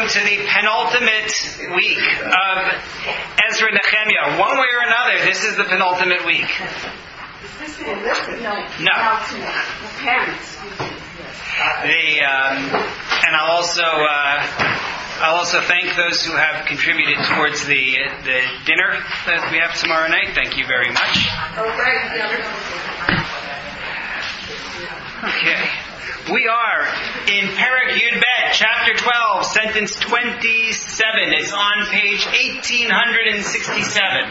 welcome to the penultimate week of Ezra Nehemiah. One way or another, this is the penultimate week. Is this no. And I'll also thank those who have contributed towards the dinner that we have tomorrow night. Thank you very much. Okay. We are in Perek Yud Bet, chapter 12, sentence 27. It's on page 1867.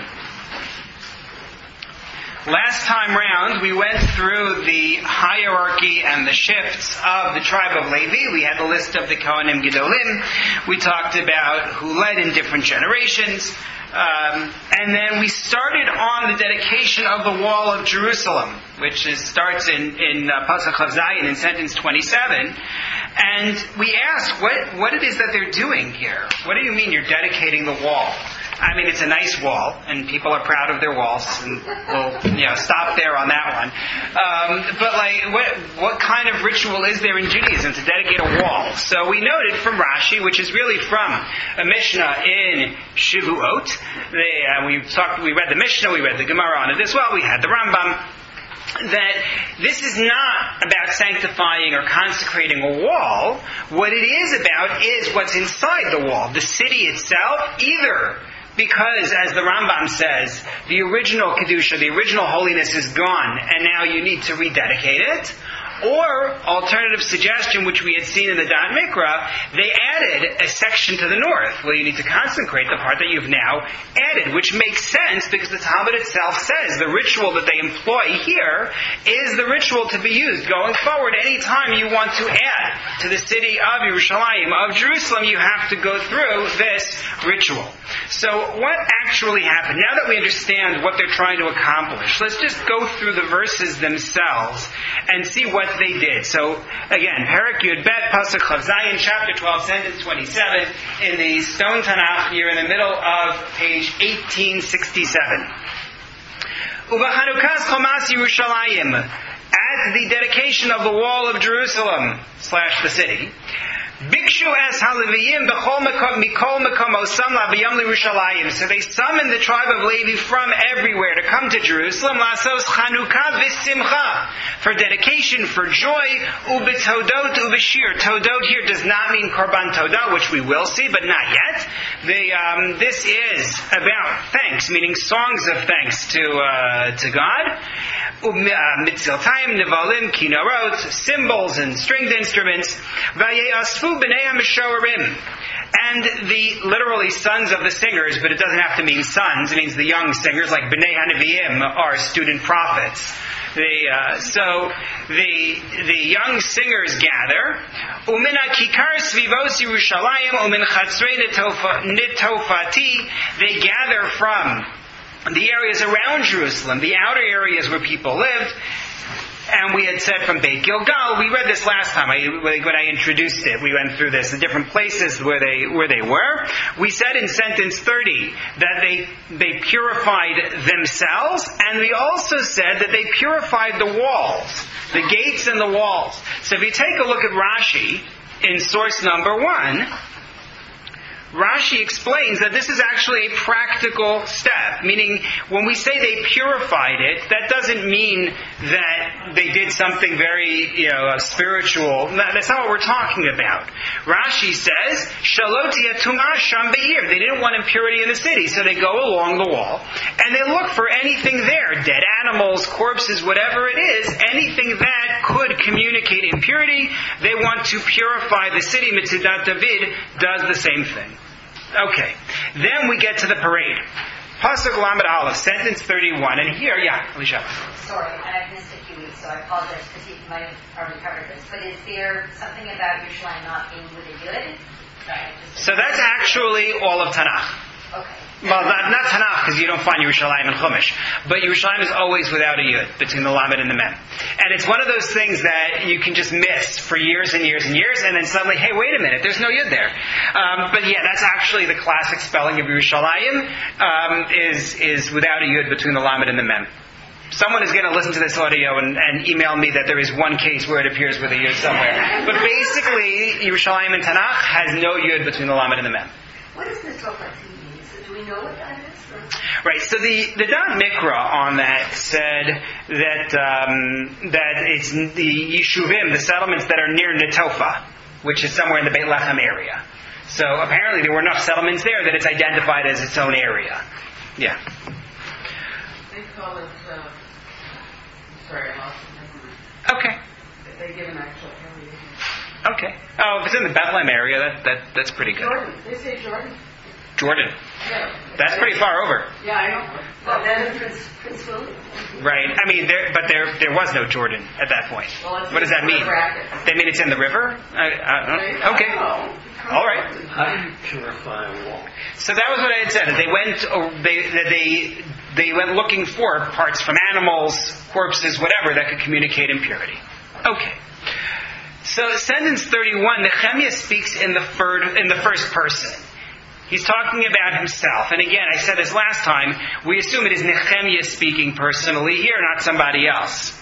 Last time round, we went through the hierarchy and the shifts of the tribe of Levi. We had the list of the Kohanim Gedolim. We talked about who led in different generations. And then we started on the dedication of the wall of Jerusalem, which starts in Pasuk Chav Zayin in sentence 27. And we asked what it is that they're doing here. What do you mean you're dedicating the wall? I mean, it's a nice wall, and people are proud of their walls, and we'll stop there on that one. But what kind of ritual is there in Judaism to dedicate a wall? So we noted from Rashi, which is really from a Mishnah in Shavuot. We read the Mishnah, we read the Gemara on it as well. We had the Rambam. That this is not about sanctifying or consecrating a wall. What it is about is what's inside the wall, the city itself, either because, as the Rambam says, the original Kedusha, the original holiness is gone, and now you need to rededicate it. Or, alternative suggestion, which we had seen in the Da'at Mikra, they added a section to the north. Well, you need to consecrate the part that you've now added, which makes sense because the Talmud itself says the ritual that they employ here is the ritual to be used going forward. Anytime you want to add to the city of Yerushalayim, of Jerusalem, you have to go through this ritual. So what actually happened? Now that we understand what they're trying to accomplish, let's just go through the verses themselves and see what they did. So again, Perek Yud Bet, Pasuk Chav Zayin, chapter 12, sentence 27, in the Stone Tanakh, you're in the middle of page 1867. Uva Chanukas Chomas Yerushalayim, at the dedication of the wall of Jerusalem / the city, Bikshu es haleviyim b'chol mikol mekom osam la'v'yam l'Yerushalayim. So they summoned the tribe of Levi from everywhere to come to Jerusalem, la'sos Chanukah v'simcha, for dedication, for joy, u'b'todot u'b'shir. Todot here does not mean korban todah, which we will see, but not yet. This is about thanks, meaning songs of thanks to God. Mitziltayim, nivalim, kinorot, cymbals and stringed instruments. Vayasfu b'nei ha-mishorim. And the literally sons of the singers, but it doesn't have to mean sons, it means the young singers, like b'nei ha-neviim are student prophets. So the young singers gather. Umin kikar svivos Yerushalayim umin chatzrei nitofati. They gather from the areas around Jerusalem, the outer areas where people lived. And we had said from Beit Gilgal, we read this last time when I introduced it. We went through this, the different places where they were. We said in sentence 30 that they purified themselves, and we also said that they purified the walls, the gates and the walls. So if you take a look at Rashi in source number 1, Rashi explains that this is actually a practical step, meaning when we say they purified it, that doesn't mean that they did something very, spiritual. That's not what we're talking about. Rashi says, "Shalot yatuma sham be'ir." They didn't want impurity in the city, so they go along the wall and they look for anything there, dead animals, corpses, whatever it is, anything that could communicate impurity. They want to purify the city. Mitzidat David does the same thing. Okay, then we get to the parade. Pasuk Lamed Aleph, sentence 31, and here, Alicia. Sorry, and I've missed a few weeks, so I apologize because you might have already covered this. But is there something about Yerushalayim not being with a yud? So that's actually all of Tanakh. Okay. Well, not Tanakh, because you don't find Yerushalayim in Chumash. But Yerushalayim is always without a yud, between the Lamed and the Mem. And it's one of those things that you can just miss for years and years and years, and then suddenly, hey, wait a minute, there's no yud there. But yeah, that's actually the classic spelling of Yerushalayim, is without a yud between the Lamed and the Mem. Someone is going to listen to this audio and email me that there is one case where it appears with a Yud somewhere. But basically, Yerushalayim and Tanakh has no Yud between the Lamed and the Mem. What does this look like to you? Do we know what that is? Right, so the Da'at Mikra on that said that it's the Yeshuvim, the settlements that are near Netofa, which is somewhere in the Beit Lechem area. So apparently there were enough settlements there that it's identified as its own area. Yeah. They call it, sorry, I lost it. Okay. They give an actual area. Okay. Oh, if it's in the Bethlehem area, that's pretty good. Jordan. They say Jordan. Jordan. Yeah. That's pretty far over. Yeah, I know. Well, then Prince William. Right. I mean, there was no Jordan at that point. Well, What does that mean? They mean it's in the river? Okay. All right. How do you purify a wall? So that was what I had said. That they went looking for parts from animals, corpses, whatever that could communicate impurity. Okay. So sentence 31, Nehemiah speaks in the first person. He's talking about himself. And again, I said this last time, we assume it is Nehemiah speaking personally here, not somebody else.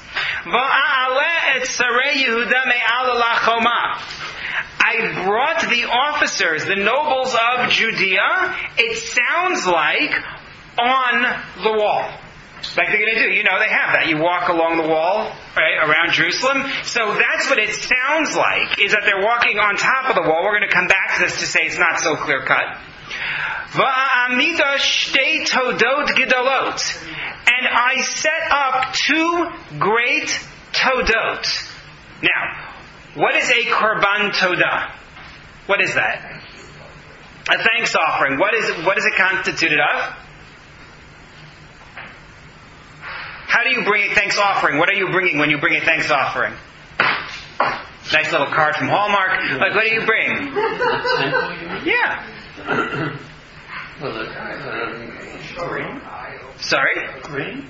I brought the officers, the nobles of Judea, it sounds like, on the wall. Like they're going to do. You know, they have that. You walk along the wall, right, around Jerusalem. So that's what it sounds like, is that they're walking on top of the wall. We're going to come back to this to say it's not so clear cut. Va'amida shtei todot gedolot. And I set up 2 great todot. Now, what is a korban todah? What is that? A thanks offering. What is it constituted of? How do you bring a thanks offering? What are you bringing when you bring a thanks offering? Nice little card from Hallmark. Like, what do you bring? Yeah. Green. Sorry? Green.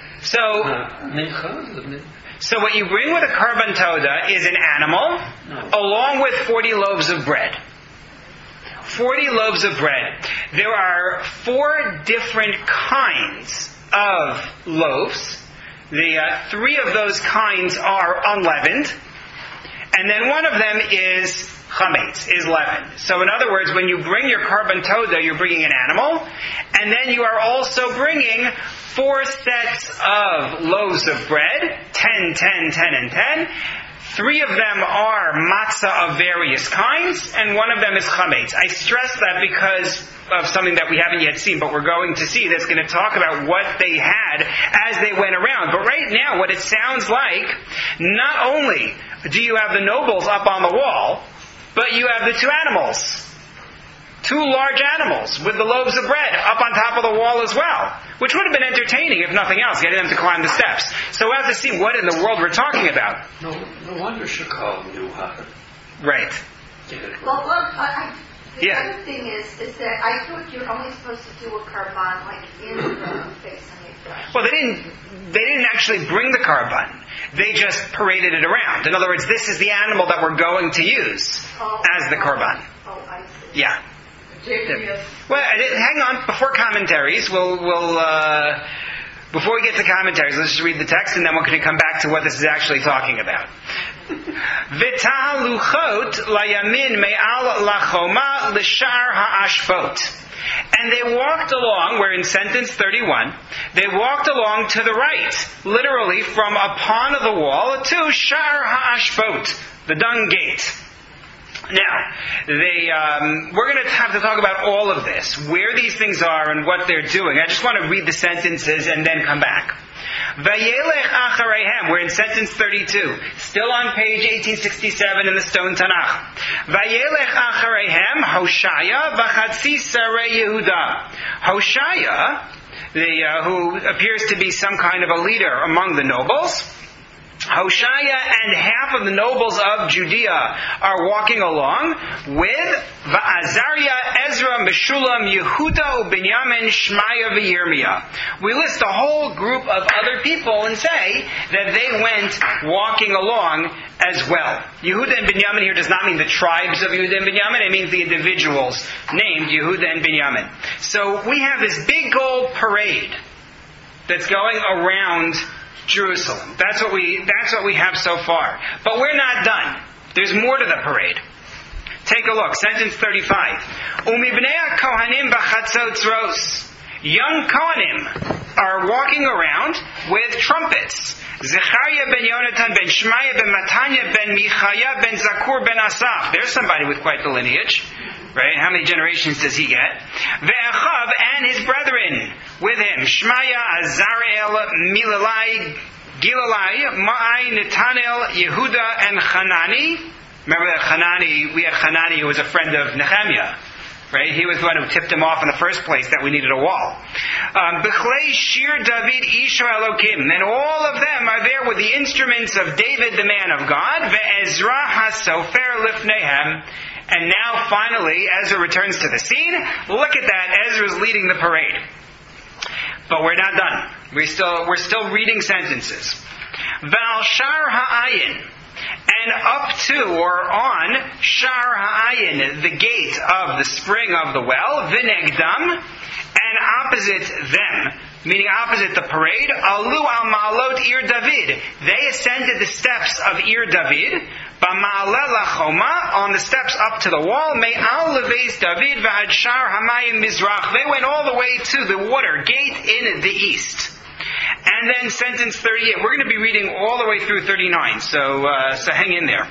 So what you bring with a korban todah is an animal, along with 40 loaves of bread. 40 loaves of bread. There are 4 different kinds of loaves. The 3 of those kinds are unleavened, and then one of them is chametz, is leavened. So in other words, when you bring your korban todah, you're bringing an animal, and then you are also bringing 4 sets of loaves of bread, 10, 10, 10, and 10. 3 of them are matzah of various kinds, and one of them is chametz. I stress that because of something that we haven't yet seen, but we're going to see that's going to talk about what they had as they went around. But right now, what it sounds like, not only do you have the nobles up on the wall, but you have the 2 animals. 2 large animals with the loaves of bread up on top of the wall as well, which would have been entertaining if nothing else, getting them to climb the steps. So we'll have to see what in the world we're talking about. No wonder Chicago knew how to Right. get it. Well, the other thing is that I thought you're only supposed to do a korban like in the face and mikdash. Well, they didn't actually bring the korban. They just paraded it around. In other words, this is the animal that we're going to use as the korban. Oh, I see. Yeah. Well, hang on. Before commentaries, before we get to commentaries, let's just read the text, and then we're going to come back to what this is actually talking about. V'tah luchot layamin me'al lachoma l'shar ha'ashvot. And they walked along, we're in sentence 31, they walked along to the right, literally from upon the wall to shar ha'ashvot, the dung gate. Now, we're going to have to talk about all of this, where these things are and what they're doing. I just want to read the sentences and then come back. Vayelech achareihem, we're in sentence 32, still on page 1867 in the Stone Tanakh. Vayelech achareihem Hoshaya v'chatzi sarei Yehuda. Hoshaya, who appears to be some kind of a leader among the nobles, Hoshaya and half of the nobles of Judea are walking along with Azariah, Ezra, Meshulam, Yehuda, Binyamin, Shmaya, Yirmiyah. We list a whole group of other people and say that they went walking along as well. Yehuda and Binyamin here does not mean the tribes of Yehuda and Binyamin, it means the individuals named Yehuda and Binyamin. So we have this big old parade that's going around Jerusalem. That's what we have so far. But we're not done. There's more to the parade. Take a look. Sentence 35. Umibnei kohanim b'chatzotzros. Young Kohanim are walking around with trumpets. Zechariah ben Yonatan ben Shmaya ben Matanya ben Michaya ben Zakur ben Asaph. There's somebody with quite the lineage. Right? How many generations does he get? Ve'achav and his brethren with him. Shmaya, Azarel, Milalai, Gilalai, Ma'ai, Netanel, Yehuda, and Hanani. Remember that Hanani, we had Hanani who was a friend of Nehemiah. Right? He was the one who tipped him off in the first place that we needed a wall. B'chlei Shir David Isha Elokim. And all of them are there with the instruments of David, the man of God. Ve'ezra HaSofer Lifnehem. And now, finally, Ezra returns to the scene. Look at that. Ezra's leading the parade. But we're not done. We're still reading sentences. Val Shar Ha'ayin. And up to or on Shar Ha'ayin, the gate of the spring of the well, Vinegdam, and opposite them, meaning opposite the parade, Alu al Ma'alot Ir David. They ascended the steps of Ir David, B'Ma'aleh Lachoma, on the steps up to the wall, Me'al Leveis David V'ad Shar Hamayim Mizrach. They went all the way to the water gate in the east. And then sentence 38. We're going to be reading all the way through 39, so hang in there.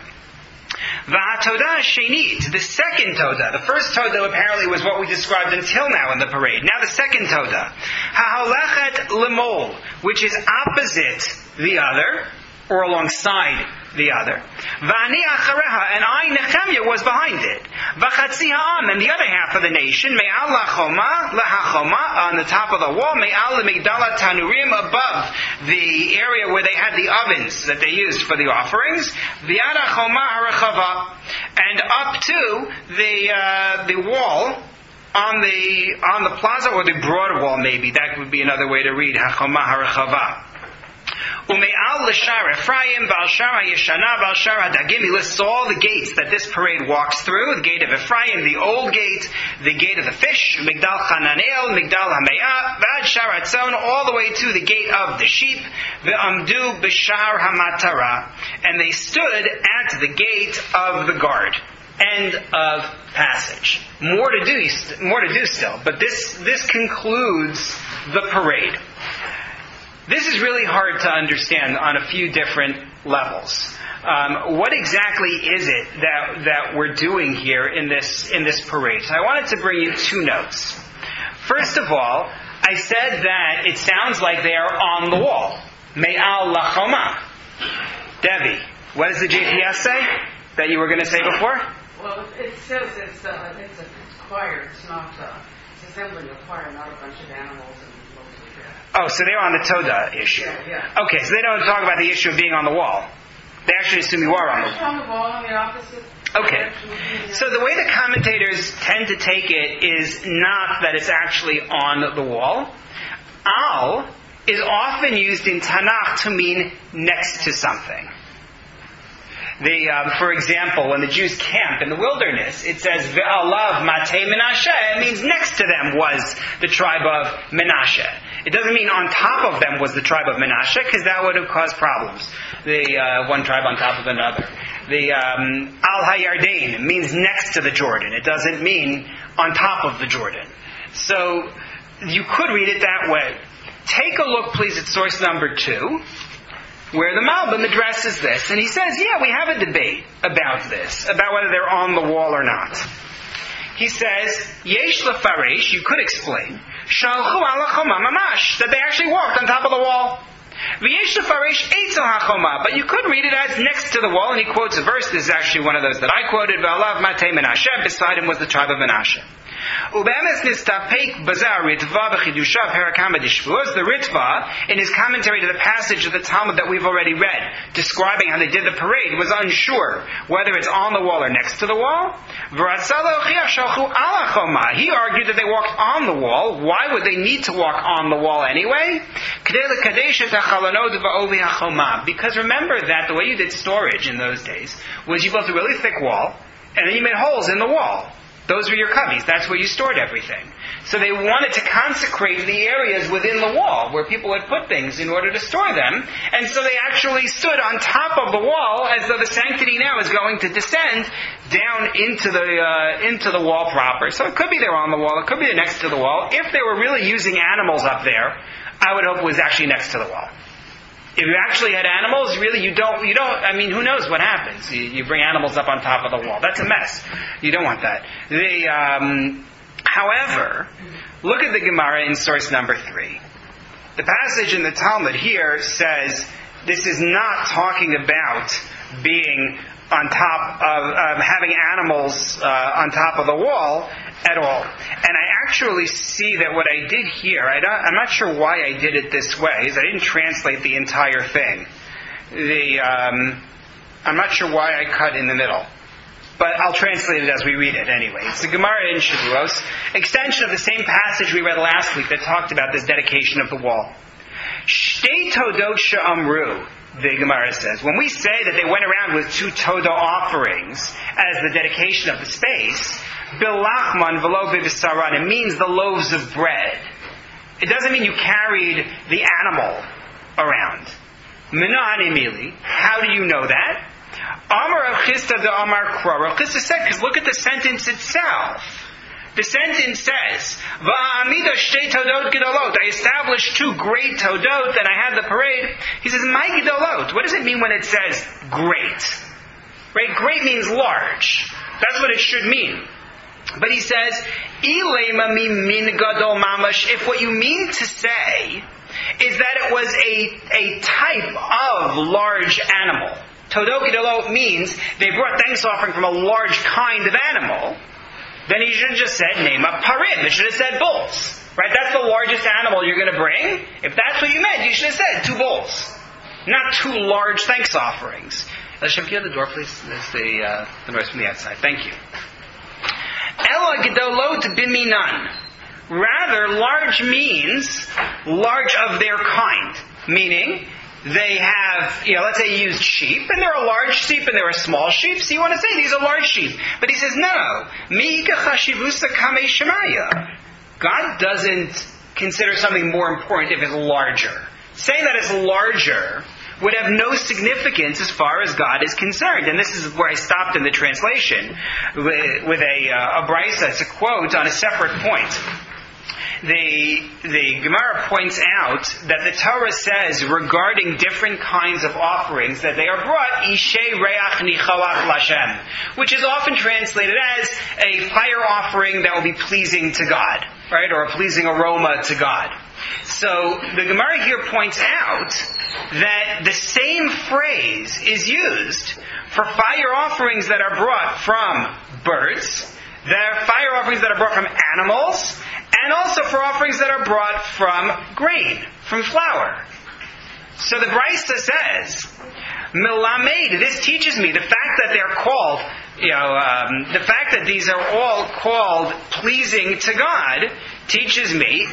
V'atodah shenit, the second todah. The first todah apparently was what we described until now in the parade. Now the second todah. Ha'holechet lemol, which is opposite the other, or alongside the other. V'ani achareha, and I, Nehemiah, was behind it. V'chatzi ha'am, and the other half of the nation, me'al la'choma, on the top of the wall, me'al le'migdala tanurim, above the area where they had the ovens that they used for the offerings, v'yad ha'choma harachava, and up to the wall, on the plaza, or the broad wall maybe, that would be another way to read, ha'choma harachava. Ume'al l'shar Ephraim, Ba'al shar ha'yeshana, Ba'al shar ha'dagim. He lists all the gates that this parade walks through. The gate of Ephraim, the old gate, the gate of the fish, Migdal Hananel, Migdal Hame'ah, V'ad shar ha'tzon, all the way to the gate of the sheep, V'amdu b'shar ha'matara. And they stood at the gate of the guard. End of passage. More to do still, but this concludes the parade. This is really hard to understand on a few different levels. What exactly is it that we're doing here in this parade? So I wanted to bring you two notes. First of all, I said that it sounds like they are on the wall. Me'al lachoma. Debbie, what does the JPS say that you were going to say before? Well, it says it's a choir. It's not it's assembling a choir, not a bunch of animals and. Oh, so they're on the Todah issue. Yeah. Okay, so they don't talk about the issue of being on the wall. They actually assume you are on the wall. On the opposite. Okay. So the way the commentators tend to take it is not that it's actually on the wall. Al is often used in Tanakh to mean next to something. For example, when the Jews camp in the wilderness, it says Ve'alav Matei Menashe. It means next to them was the tribe of Menashe. It doesn't mean on top of them was the tribe of Menashe, because that would have caused problems. The one tribe on top of another. The Al HaYarden means next to the Jordan. It doesn't mean on top of the Jordan. So you could read it that way. Take a look, please, at source number 2. Where the Malbim addresses this. And he says, we have a debate about this, about whether they're on the wall or not. He says, Yesh lefaresh, you could explain, Shalchu ala choma mamash, that they actually walked on top of the wall. V'yesh lefaresh eitzel hachoma, but you could read it as next to the wall, and he quotes a verse, this is actually one of those that I quoted, Ve'alav matei Menashe, beside him was the tribe of Menashe. Ubemes nistapek bazar Ritva b'chidushav Harakama d'Shvuos. The Ritva, in his commentary to the passage of the Talmud that we've already read, describing how they did the parade, was unsure whether it's on the wall or next to the wall. He argued that they walked on the wall. Why would they need to walk on the wall anyway? Because remember that the way you did storage in those days was you built a really thick wall, and then you made holes in the wall. Those were your cubbies. That's where you stored everything. So they wanted to consecrate the areas within the wall where people would put things in order to store them. And so they actually stood on top of the wall as though the sanctity now is going to descend down into the wall proper. So it could be there on the wall. It could be next to the wall. If they were really using animals up there, I would hope it was actually next to the wall. If you actually had animals, really you don't, I mean, who knows what happens? You bring animals up on top of the wall. That's a mess. You don't want that. However, look at the Gemara in source number 3. The passage in the Talmud here says this is not talking about being on top of having animals on top of the wall at all. And I actually see that what I did here, I'm not sure why I did it this way, is I didn't translate the entire thing. I'm not sure why I cut in the middle. But I'll translate it as we read it anyway. It's the Gemara in Shavuos, extension of the same passage we read last week that talked about this dedication of the wall. Shtei todot she'amru, the Gemara says. When we say that they went around with 2 todah offerings as the dedication of the space, bilachman velo b'visaran, it means the loaves of bread. It doesn't mean you carried the animal around. Minani mili, how do you know that? Amar Rav Chisda de Amar Kra. Rav Chisda said, because look at the sentence itself. The sentence says, Va'amida shtei todot gedolot. I established 2 great todot, and I had the parade. He says, my gedolot. What does it mean when it says great? Right? Great means large. That's what it should mean. But he says, Ilema min gadol mamash. If what you mean to say is that it was a type of large animal. Todot gedolot means they brought thanks offering from a large kind of animal. Then he should have just said, name a parim. It should have said bulls. Right? That's the largest animal you're going to bring. If that's what you meant, you should have said 2 bulls. Not 2 large thanks offerings. Hashem, can you have the door, please? There's the noise from the outside. Thank you. Ela gedolot biminan. Rather, large means large of their kind. Meaning, they have, let's say you used sheep, and there are large sheep and there are small sheep, so you want to say these are large sheep. But he says, no. God doesn't consider something more important if it's larger. Saying that it's larger would have no significance as far as God is concerned. And this is where I stopped in the translation with a brisa. It's a quote on a separate point. The Gemara points out that the Torah says regarding different kinds of offerings that they are brought Ishei Reach Nichalach Lashem, which is often translated as a fire offering that will be pleasing to God, right, or a pleasing aroma to God. So the Gemara here points out that the same phrase is used for fire offerings that are brought from birds. There are fire offerings that are brought from animals, and also for offerings that are brought from grain, from flour. So the Brisa says, Milamed, this teaches me the fact that they're called, the fact that these are all called pleasing to God, teaches me,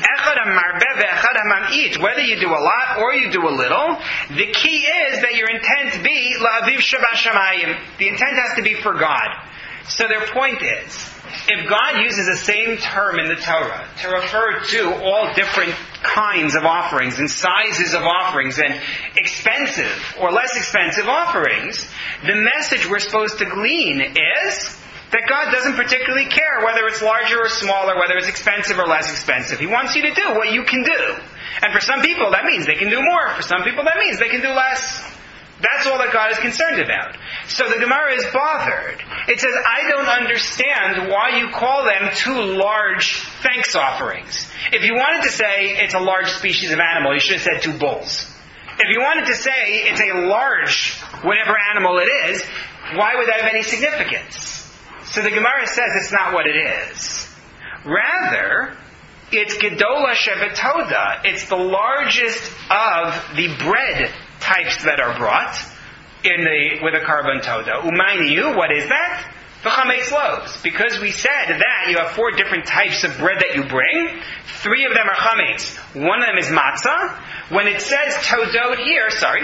whether you do a lot or you do a little, the key is that your intent be la'aviv shabashamayim. The intent has to be for God. So their point is, if God uses the same term in the Torah to refer to all different kinds of offerings and sizes of offerings and expensive or less expensive offerings, the message we're supposed to glean is that God doesn't particularly care whether it's larger or smaller, whether it's expensive or less expensive. He wants you to do what you can do. And for some people, that means they can do more. For some people, that means they can do less. That's all that God is concerned about. So the Gemara is bothered. It says, I don't understand why you call them 2 large thanks offerings. If you wanted to say it's a large species of animal, you should have said 2 bulls. If you wanted to say it's a large whatever animal it is, why would that have any significance? So the Gemara says it's not what it is. Rather, it's Gedola Shebetoda. It's the largest of the bread types that are brought with a carbon toda. Umayniu, what is that? The chametz loaves. Because we said that you have 4 different types of bread that you bring. 3 of them are chametz. 1 of them is matzah. When it says todot here, 3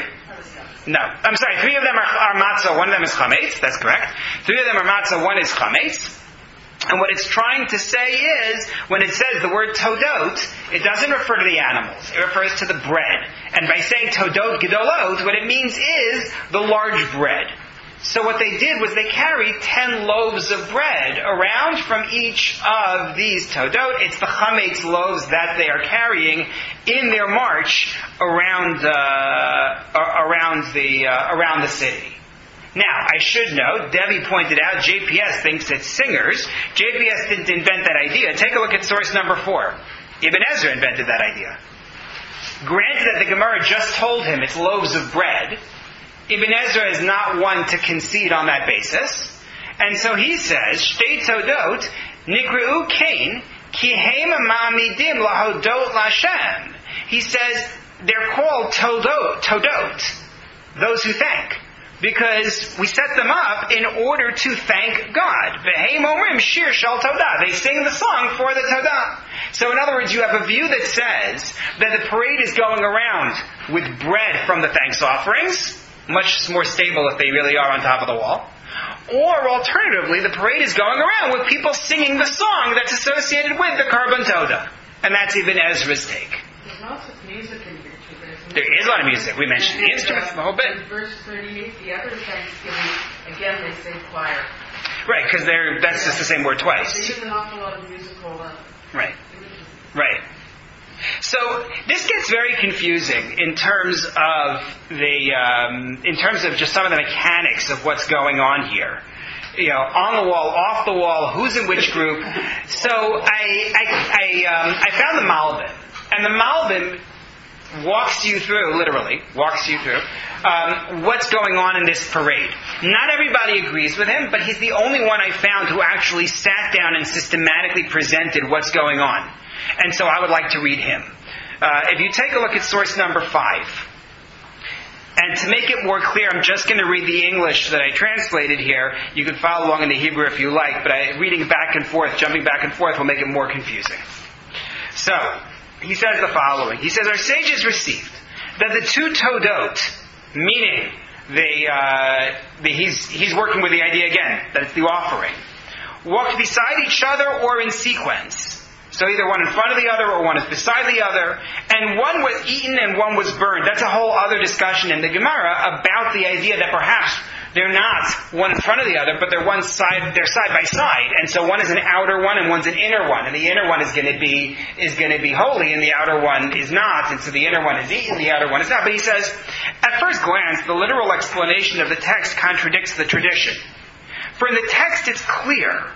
of them are matzah, 1 of them is chametz. That's correct. 3 of them are matzah, 1 is chametz. And what it's trying to say is, when it says the word todot, it doesn't refer to the animals. It refers to the bread. And by saying todot gedolot, what it means is the large bread. So what they did was they carried 10 loaves of bread around from each of these todot. It's the chametz loaves that they are carrying in their march around the city. Now, I should note, Debbie pointed out, JPS thinks it's singers. JPS didn't invent that idea. Take a look at source number 4. Ibn Ezra invented that idea. Granted that the Gemara just told him it's loaves of bread, Ibn Ezra is not one to concede on that basis. And so he says, Shtei todot, nikru'u kain, ki heim ma'amidim lahodot lashem. He says, they're called todot, those who thank. Because we set them up in order to thank God. V'heim omrim shir shal todah. They sing the song for the todah. So in other words, you have a view that says that the parade is going around with bread from the thanks offerings, much more stable if they really are on top of the wall. Or alternatively, the parade is going around with people singing the song that's associated with the Karban Todah. And that's Ibn Ezra's take. There's lots of music in here too. There is a lot of music. We mentioned the instruments, the whole bit. In verse 38, the other Thanksgiving, again they say choir. Right, because that's just the same word They twice. use an awful lot of musical Right. images. Right. So this gets very confusing in terms of just some of the mechanics of what's going on here. You know, on the wall, off the wall, who's in which group. So I found the Malbim, and the Malbim walks you through what's going on in this parade. Not everybody agrees with him, but he's the only one I found who actually sat down and systematically presented what's going on. And so I would like to read him. If you take a look at source number 5, and to make it more clear, I'm just going to read the English that I translated here. You can follow along in the Hebrew if you like, but reading back and forth, jumping back and forth will make it more confusing. So, he says the following. He says, our sages received that the two todot, meaning he's working with the idea again, that it's the offering, walked beside each other or in sequence. So either one in front of the other or one is beside the other. And one was eaten and one was burned. That's a whole other discussion in the Gemara about the idea that perhaps they're not one in front of the other, but they're side by side. And so one is an outer one and one's an inner one. And the inner one is going to be holy and the outer one is not. And so the inner one is eaten, the outer one is not. But he says, at first glance, the literal explanation of the text contradicts the tradition. For in the text it's clear.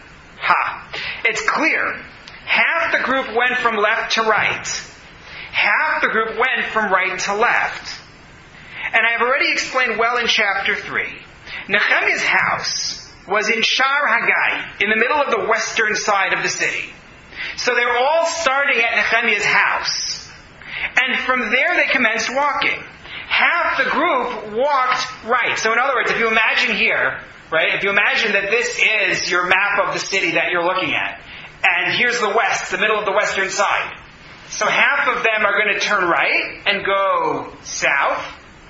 It's clear. Half the group went from left to right. Half the group went from right to left. And I have already explained well in chapter 3. Nehemiah's house was in Shar Hagai, in the middle of the western side of the city. So they're all starting at Nehemiah's house. And from there they commenced walking. Half the group walked right. So in other words, if you imagine here, right, if you imagine that this is your map of the city that you're looking at, and here's the west, the middle of the western side. So half of them are going to turn right and go south,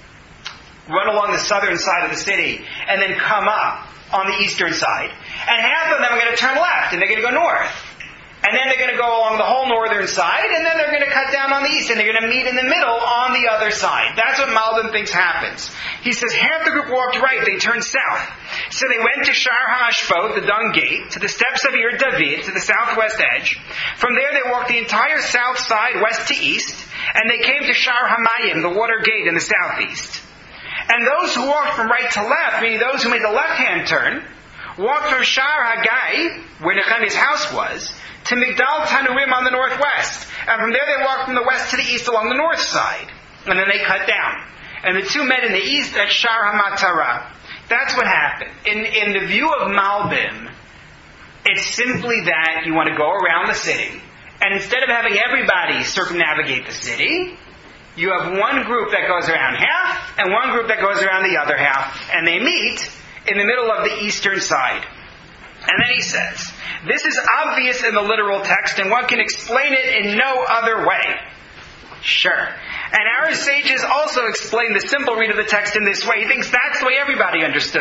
run along the southern side of the city, and then come up on the eastern side. And half of them are going to turn left, and they're going to go north. And then they're going to go along the whole northern side, and then they're going to cut down on the east, and they're going to meet in the middle on the other side. That's what Malbim thinks happens. He says half the group walked right, they turned south. So they went to Shar HaAshpot, the Dung Gate, to the steps of Ir David, to the southwest edge. From there they walked the entire south side, west to east, and they came to Shar HaMayim, the water gate in the southeast. And those who walked from right to left, meaning those who made the left-hand turn, walked from Shar Hagai, where Nehemiah's house was, to Migdal Tanurim on the northwest. And from there they walked from the west to the east along the north side. And then they cut down. And the two met in the east at Shar HaMatara. That's what happened. In the view of Malbim, it's simply that you want to go around the city, and instead of having everybody circumnavigate the city, you have one group that goes around half, and one group that goes around the other half, and they meet in the middle of the eastern side. And then he says, this is obvious in the literal text, and one can explain it in no other way. Sure. And our sages also explain the simple read of the text in this way. He thinks that's the way everybody understood it.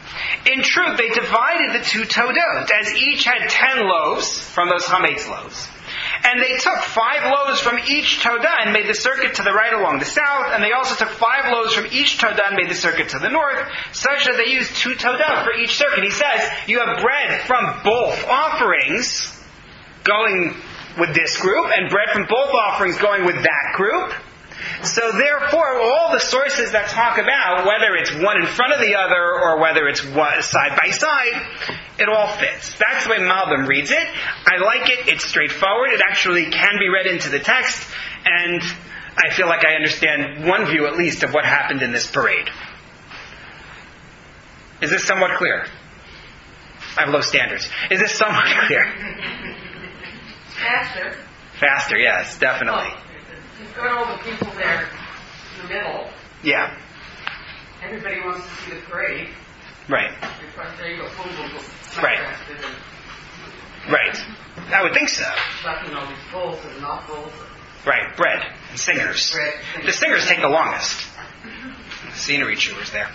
In truth, they divided the 2 todot, as each had 10 loaves from those chametz loaves. And they took 5 loaves from each todah and made the circuit to the right along the south, and they also took 5 loaves from each todah and made the circuit to the north, such that they used 2 todah for each circuit. He says, you have bread from both offerings going with this group, and bread from both offerings going with that group. So therefore, all the sources that talk about whether it's one in front of the other or whether it's one side by side, it all fits. That's the way Malbim reads it. I like it. It's straightforward. It actually can be read into the text, and I feel like I understand one view at least of what happened in this parade. Is this somewhat clear? I have low standards. Is this somewhat clear? Faster. Faster, yes, definitely. You've got all the people there in the middle. Yeah, Everybody wants to see the parade. right. There you go. Boom, boom, boom. Right. Right. I would think so. Stuffing all these bowls and not bowls. Right, bread and singers. Bread. The singers take the longest. Scenery chewers there.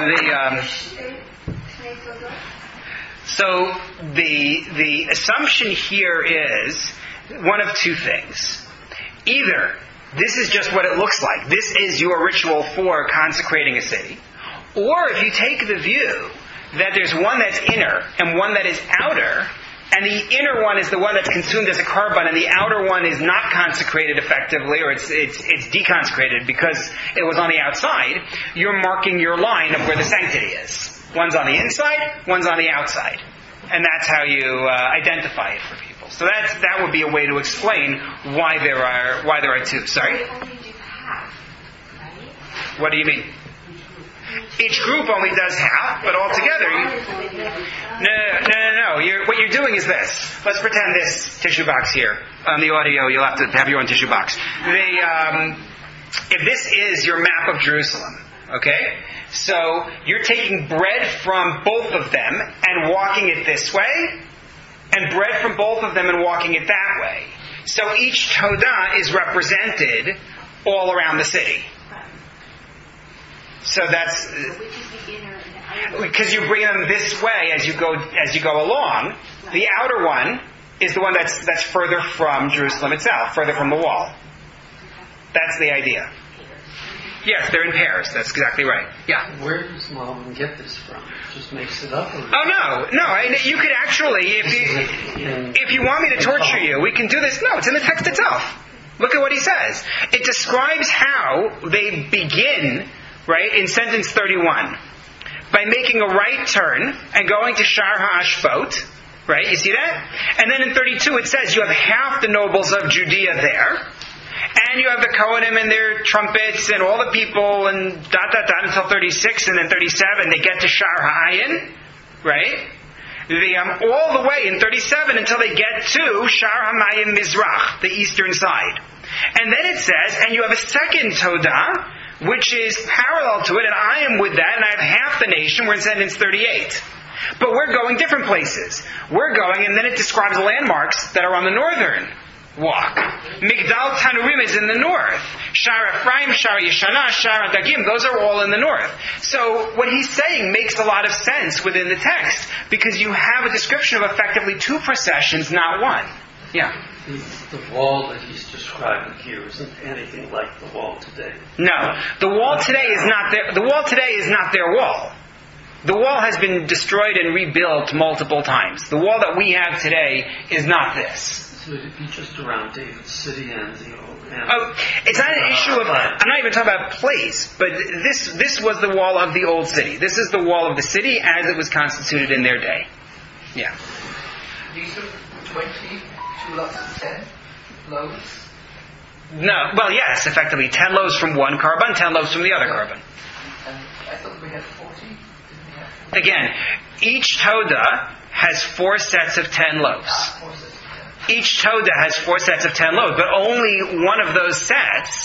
So the assumption here is one of 2 things. Either this is just what it looks like. This is your ritual for consecrating a city. Or if you take the view that there's one that's inner and one that is outer, and the inner one is the one that's consumed as a korban, and the outer one is not consecrated effectively, or it's deconsecrated because it was on the outside, you're marking your line of where the sanctity is. One's on the inside, one's on the outside. And that's how you identify it for people. So that would be a way to explain why there are 2. Sorry? They only do half, right? What do you mean? Each group only does half, but altogether No. What you're doing is this. Let's pretend this tissue box here. On the audio, you'll have to have your own tissue box. If this is your map of Jerusalem, okay? So you're taking bread from both of them and walking it this way, and bread from both of them and walking it that way. So each todah is represented all around the city. So that's because you bring them this way as you go along. The outer one is the one that's further from Jerusalem itself, further from the wall. That's the idea. Yes, they're in pairs. That's exactly right. Yeah. Where does Malbim get this from? Just makes it up? Or Oh no! You could actually, if you want me to torture you, we can do this. No, it's in the text itself. Look at what he says. It describes how they begin, right, in sentence 31, by making a right turn and going to Shar HaAshpot, right? You see that? And then in 32 it says you have half the nobles of Judea there, and you have the Kohanim and their trumpets and all the people and until 36, and then 37 they get to Shar HaAyin, right? All the way in 37 until they get to Shar HaMayim Mizrach, the eastern side. And then it says, and you have a second Todah, which is parallel to it, and I am with that, and I have half the nation. We're in sentence 38. But we're going different places. We're going, and then it describes landmarks that are on the northern walk. Migdal Tanurim is in the north. Shar Ephraim, Shar Yeshanah, Shar Adagim, those are all in the north. So what he's saying makes a lot of sense within the text, because you have a description of effectively 2 processions, not one. Yeah. the wall that he's describing here isn't anything like the wall today. No. The wall today is not their wall. The wall has been destroyed and rebuilt multiple times. The wall that we have today is not this. So it'd be just around David's city and the old. It's not an issue of. I'm not even talking about place, but this was the wall of the old city. This is the wall of the city as it was constituted in their day. Yeah. These are 22 loaves of 10 loaves? No. Well, yes, effectively 10 loaves from one korban, 10 loaves from the other korban. And I thought we had 40. Didn't we have 40? Again, each Todah has 4 sets of 10 loaves. 4 sets of 10. Each Todah has 4 sets of 10 loaves, but only one of those sets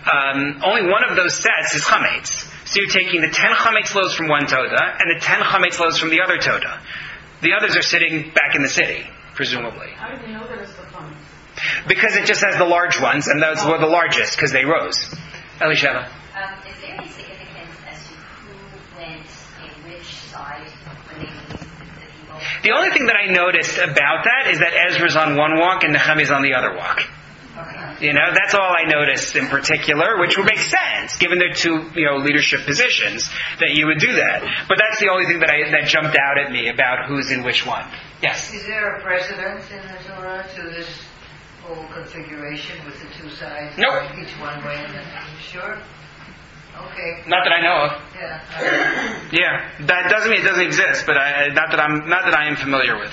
is chametz. So you're taking the 10 chametz loaves from one Todah and the 10 chametz loaves from the other Todah. The others are sitting back in the city, presumably. How did you know there was the chametz? Because it just has the large ones, and those were the largest because they rose. Elisheva. Is there any significance as to who went in which side The only thing that I noticed about that is that Ezra's on one walk and Nehemiah's on the other walk. That's all I noticed in particular, which would make sense, given their two, leadership positions, that you would do that. But that's the only thing that jumped out at me about who's in which one. Yes? Is there a precedent in the Torah to this whole configuration with the two sides? Nope. Each one way and then, sure? Okay. Not that I know of. Yeah. Yeah, that doesn't mean it doesn't exist, but not that I am familiar with.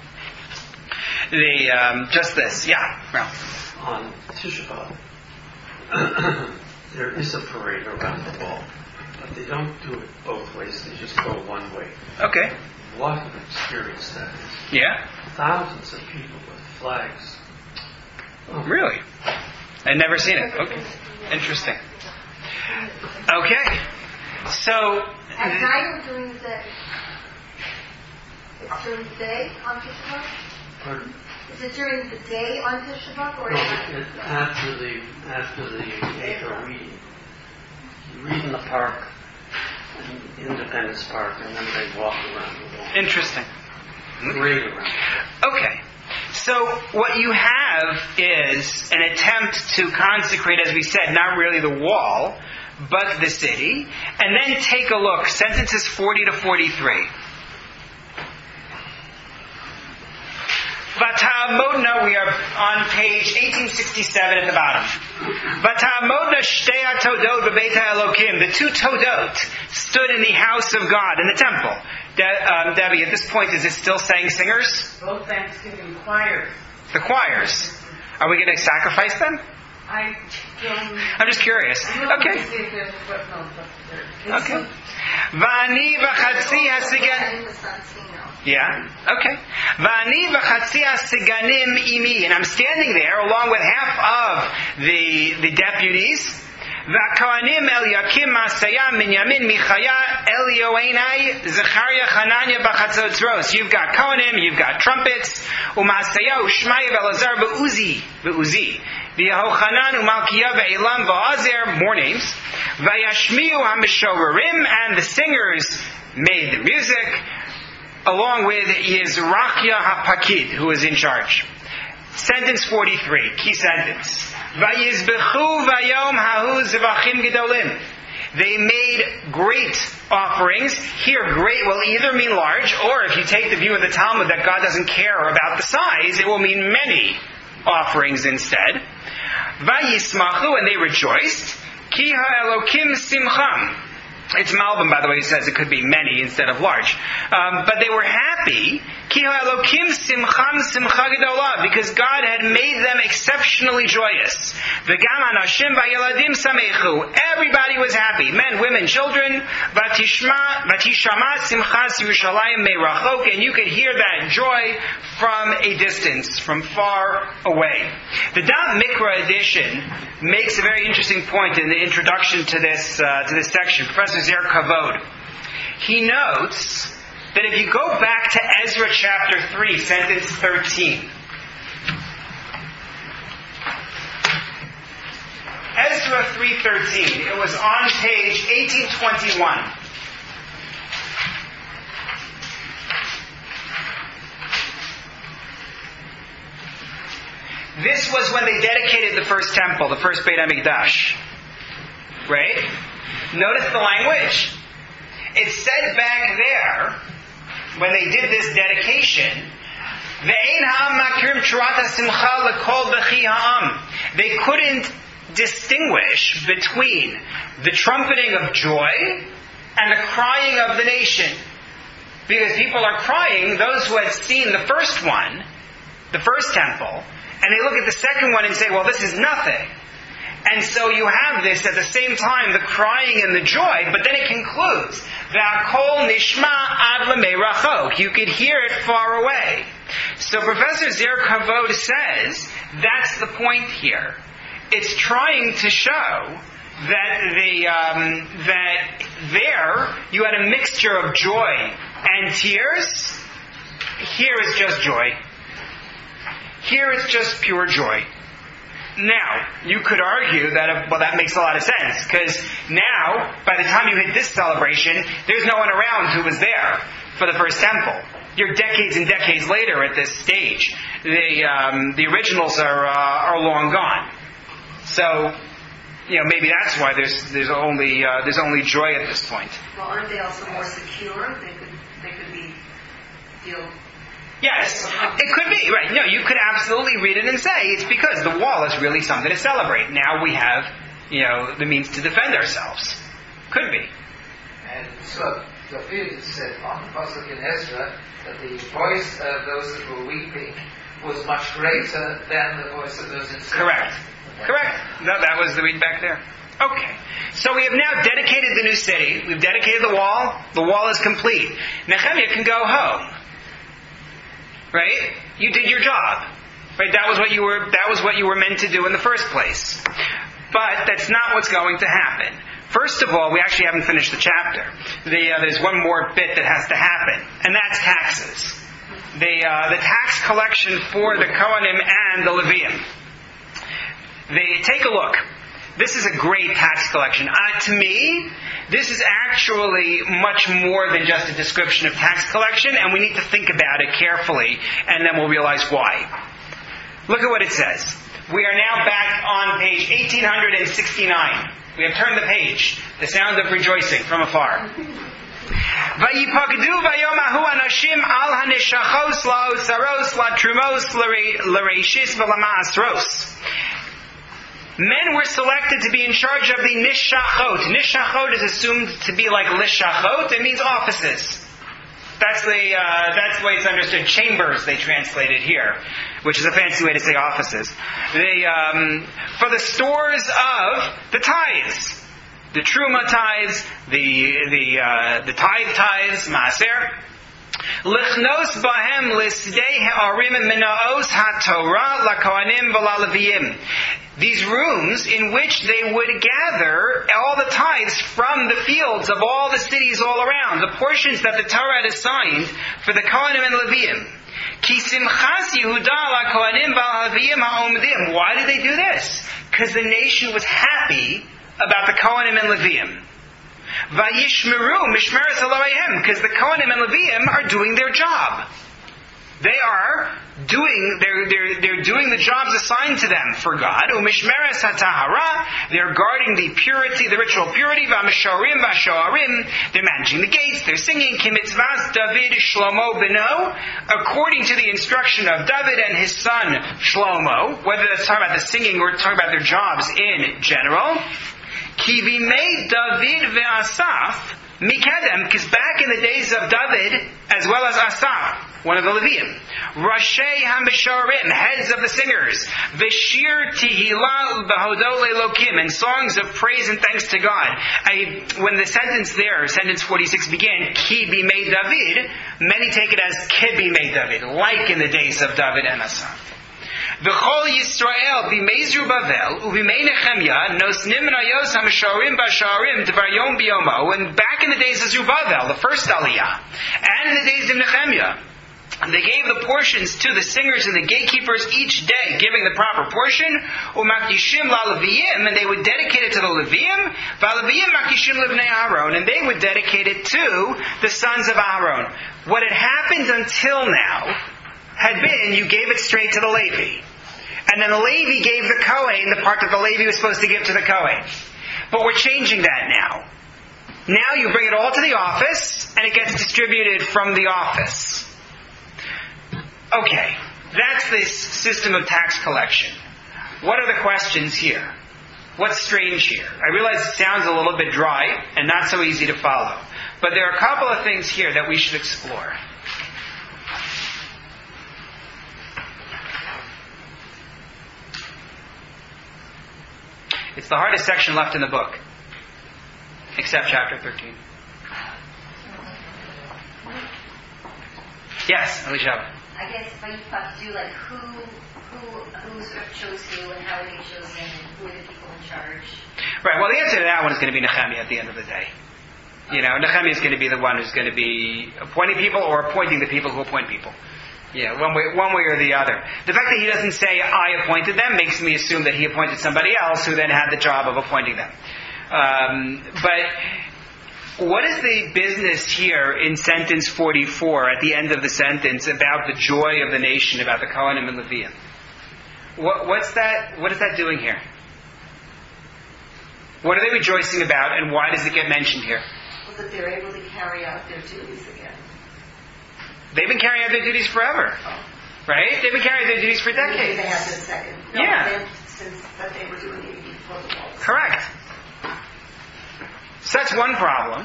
Just this, yeah. Ralph. On Tisha B'Av, there is a parade around the wall, but they don't do it both ways. They just go one way. Okay. What an experience that is. Yeah. Thousands of people with flags. Oh, really? I'd never seen it. Okay. Interesting. Okay. So. At night or during the day? It's during the day on Tisha B'Av? Pardon? Is it during the day on Tisha B'Av or No, at night? after the Eichel reading. You read in the park, in Independence Park, and then they walk around the wall. Interesting. Parade around. Okay. So what you have is an attempt to consecrate, as we said, not really the wall, but the city. And then take a look. Sentences 40 to 43. Vata'amodna, we are on page 1867 at the bottom. Vata'amodna shtei todot b'beit ha'elokim. The two todot stood in the house of God, in the temple. Debbie, at this point, is it still saying singers? Both Thanksgiving choirs. The choirs. Are we going to sacrifice them? I'm just curious. Okay. Okay. Vani v'chatzi hasigan. Yeah. Okay. Vani v'chatzi hasiganim imi, and I'm standing there along with half of the deputies. V'kohanim Eliakim, Masaya, Minyamin, Michaya, Elioenai, Zechariah, Hananiah, B'chatzotzros. You've got Kohanim, you've got trumpets. Umasaya, Ushmaya, Belazar, B'uzi, V'Yehochanan, Umalkiah, V'Elam, V'Azer, more names. V'Yashmiu HaMishorerim, and the singers made the music, along with Yizrachia HaPakid, who was in charge. Sentence 43, key sentence. Vayizbechu vayom hahu zevachim gedolim. They made great offerings. Here, great will either mean large, or if you take the view of the Talmud that God doesn't care about the size, it will mean many offerings instead. Vayismachu, and they rejoiced. Ki ha'elokim simcham. It's Malbim, by the way, who says it could be many instead of large. But they were happy, Ki ha'elokim simcham simcha gedolah, because God had made them exceptionally joyous. V'gam anashim v'yeladim samechu. Everybody was happy. Men, women, children. V'tishama simchas Yerushalayim me'rachok. And you could hear that joy from a distance, from far away. The Da'at Mikra edition makes a very interesting point in the introduction to this section. Professor Zer Kavod. He notes that if you go back to Ezra chapter 3, sentence 13. Ezra 3:13. It was on page 1821. This was when they dedicated the first temple, the first Beit HaMikdash. Right? Notice the language. It said back there, when they did this dedication, they couldn't distinguish between the trumpeting of joy and the crying of the nation. Because people are crying, those who had seen the first one, the first temple, and they look at the second one and say, well, this is nothing. And so you have this at the same time, the crying and the joy, but then it concludes, V'akol nishma ad lamei rachok. You could hear it far away. So Professor Zer Kavod says, that's the point here. It's trying to show that that there you had a mixture of joy and tears. Here is just joy. Here it's just pure joy. Now, you could argue that, that makes a lot of sense, because now, by the time you hit this celebration, there's no one around who was there for the first temple. You're decades and decades later at this stage. The originals are long gone. So, maybe that's why there's only joy at this point. Well, aren't they also more secure? They could be feel. Yes, it could be, right. No, you could absolutely read it and say it's because the wall is really something to celebrate. Now we have, the means to defend ourselves. Could be. And so David said on the Pasuk in Ezra that the voice of those that were weeping was much greater than the voice of those in sin. Correct. No, that was the read back there. Okay. So we have now dedicated the new city. We've dedicated the wall. The wall is complete. Nehemiah can go home. Right? You did your job. Right? That was what you were meant to do in the first place. But that's not what's going to happen. First of all, we actually haven't finished the chapter. There's one more bit that has to happen, and that's taxes. The tax collection for the Kohanim and the Leviim. Take a look. This is a great tax collection. To me, this is actually much more than just a description of tax collection, and we need to think about it carefully, and then we'll realize why. Look at what it says. We are now back on page 1869. We have turned the page. The sound of rejoicing from afar. Vayipagdu vayomahu anashim al haneshachos laosaros latrumos lareishis v'lamaasros. Men were selected to be in charge of the nishachot. Nishachot is assumed to be like lishachot. It means offices. That's the way it's understood. Chambers, they translate it here, which is a fancy way to say offices. For the stores of the tithes, the truma tithes, the tithes, maaser. Lichnos bahem lisdei ha'arim minaos ha'torah lakohanim v'laleviyim. These rooms in which they would gather all the tithes from the fields of all the cities all around, the portions that the Torah had assigned for the Kohanim and Leviim. Ki simchas Yehuda lakohanim v'laleviyim ha'omdim. Why did they do this? Because the nation was happy about the Kohanim and Leviim. Vayishmeru mishmeres Elohim, because the Kohanim and Leviim are doing their job. They're doing the jobs assigned to them for God. Umishmeres hatahara, they're guarding the purity, the ritual purity. V'amishorim v'ashoarim, they're managing the gates. They're singing kimitzvas David Shlomo beno, according to the instruction of David and his son Shlomo. Whether that's talking about the singing or talking about their jobs in general. Ki v'mei David ve'asaf mikadem, because back in the days of David as well as Asaph, one of the Leviim, Rashei HaMisharim, heads of the singers, V'shir Tehillah B'hodol Elokim, and songs of praise and thanks to God. When the sentence 46 began, Ki b'mei David, many take it as Ki b'mei David, like in the days of David and Asaph. V'chol Yisrael b'mei Zerubbabel u'b'mei Nehemiah nosnim rayos ha'misharim b'asharim dvar yom b'yomo. And back in the days of Zerubbabel, the first Aliyah, and in the days of Nehemiah, they gave the portions to the singers and the gatekeepers each day, giving the proper portion. U'makdishim la'leviyim, and they would dedicate it to the Leviim. V'aleviyim makdishim l'bnei Aaron, and they would dedicate it to the sons of Aaron. What had happened until now had been you gave it straight to the Levi. And then the Levi gave the Kohen the part that the Levi was supposed to give to the Kohen. But we're changing that now. Now you bring it all to the office, and it gets distributed from the office. Okay, that's this system of tax collection. What are the questions here? What's strange here? I realize it sounds a little bit dry and not so easy to follow. But there are a couple of things here that we should explore. It's the hardest section left in the book, except chapter 13. Yes, Elisha. I guess when you have to do like who sort of chose who and how they chose them and who are the people in charge. Right. Well, the answer to that one is going to be Nehemiah at the end of the day. Nehemiah is going to be the one who's going to be appointing people or appointing the people who appoint people. Yeah, one way or the other. The fact that he doesn't say, I appointed them, makes me assume that he appointed somebody else who then had the job of appointing them. But What is the business here in sentence 44, at the end of the sentence, about the joy of the nation, about the Kohanim and Leviim? What is that doing here? What are they rejoicing about, and why does it get mentioned here? Well, that they're able to carry out their duties again. They've been carrying out their duties forever. Right? They've been carrying out their duties for decades. They have been second. No, Yeah. Since that they were doing it before the walls. Correct. So that's one problem.